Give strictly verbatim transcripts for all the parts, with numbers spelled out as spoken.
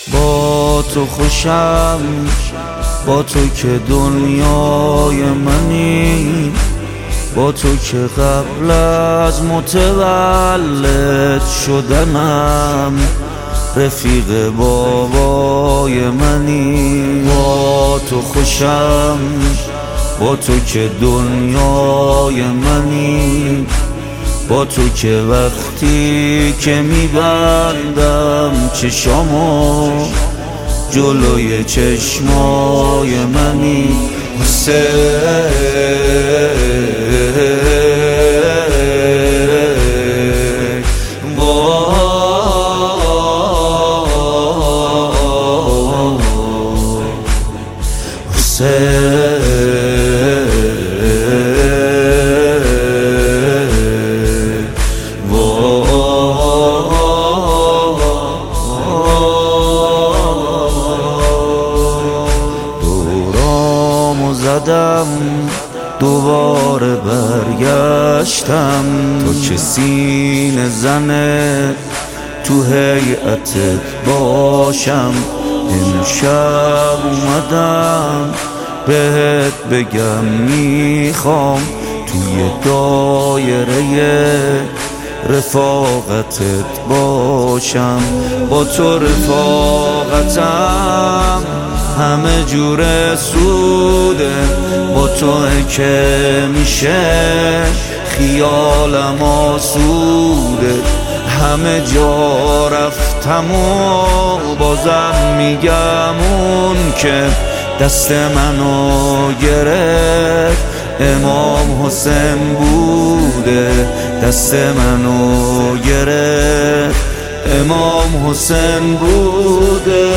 با تو خوشم، با تو که دنیای منی، با تو که قبل از متولد شدنم رفیق بابای منی. با تو خوشم، با تو که دنیای منی، با تو که وقتی که میبندم چشامو جلوی چشمای منی. دورامو زدم دوباره برگشتم، تو که سینه زنه تو هیئتت باشم. امشب اومدم بهت بگم میخوام توی دایره رفاقتت باشم. با تو رفاقتم همه جور سوده، با تو که میشه خیالم آسوده. همه جا رفتم و بازم میگم اون که دست منو گرفت امام حسین بوده. دست منو گرفت امام حسین بوده.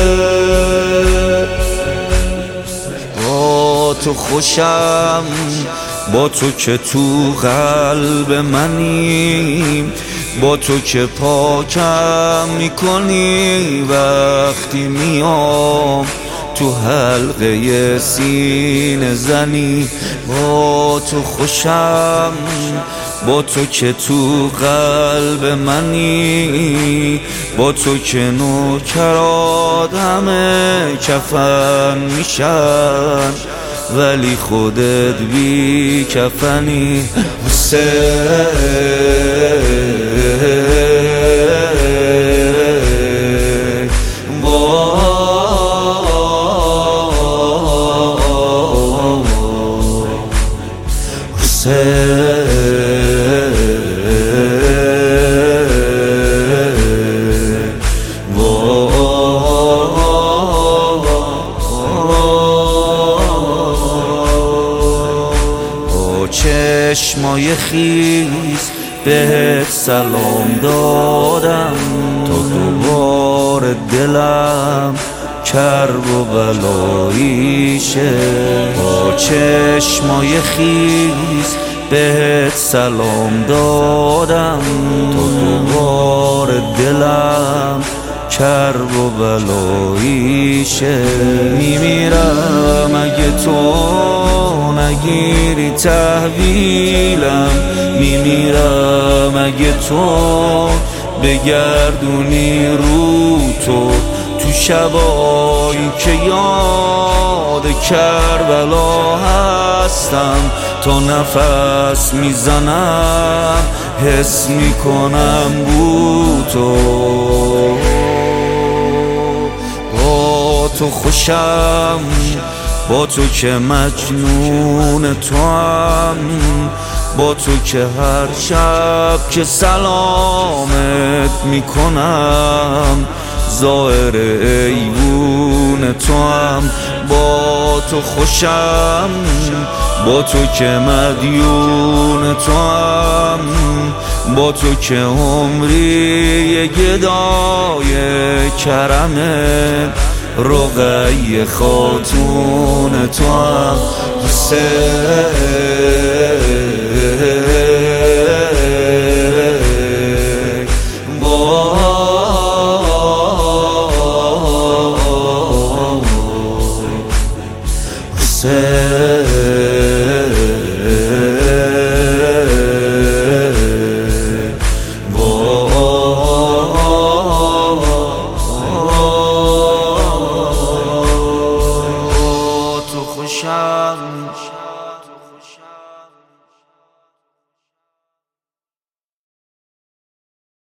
با تو خوشم، با تو که تو قلب منی، با تو که پاکم میکنی وقتی میام تو حلقه سینه زنی. با تو خوشم، با تو که تو قلب منی، با تو که نوکرات همه کفن میشن ولی خودت بی کفنی. چشمای خیز بهت سلام دادم تا دوباره دلم کرب و بلاییشه. با چشمای خیز بهت سلام دادم تا دوباره دلم کرب و بلاییشه. میمیرم اگه تو نگیری تحویلم، میمیرم اگه تو بگردونی رو تو تو شبایی که یاد کربلا هستم. تا نفس میزنم حس میکنم بو تو. با تو خوشم، با تو که مجنون تو هم، با تو که هر شب که سلامت میکنم ظاهر ایوون تو هم. با تو خوشم، با تو که مدیون تو هم، با تو که عمری گدای کرمت رقیه خاتون تو هم. با خوشم